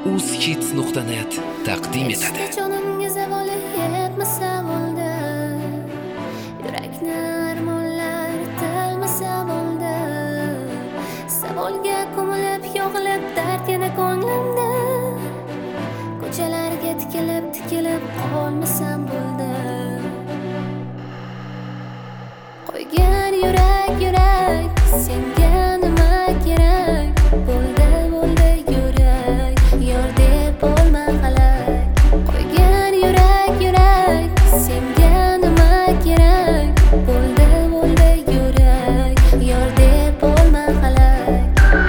uz-hits.net taqdim etadi. Jonimga zavoli yetmasa bo'ldi, yurakni armonlar tilmasa bo'ldi. Savolga ko'milib yog'ilib dard yana ko'nglimda, ko'chalarga tikilib qolmasam bo'ldi. Qo'ygan yurak senga nima kerak? Bo'ldi yurak, yor deb bo'lma halak. Qo'ygan yurak senga nima kerak? Bo'ldi yurak, yor deb bo'lma halak.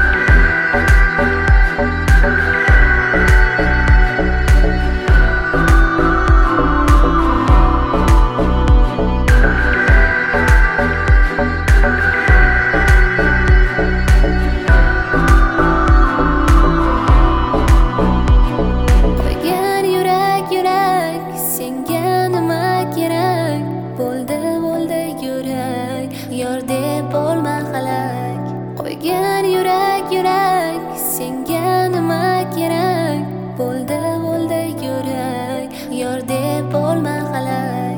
Yor deb bo'lma halak. Qo'ygan yurak senga nima kerak? Bo'ldi yurak, yor deb bo'lma halak.